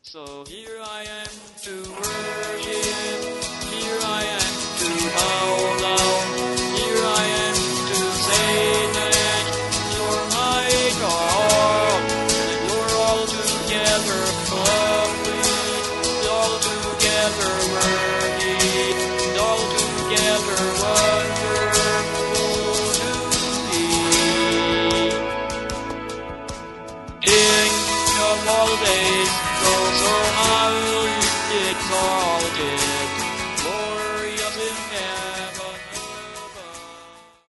So here I am to worship, here I am to bow down, here I am to say that you're my God, and you're altogether complete, altogether worthy, and altogether wonderful to me. King of all days, so high, it's all.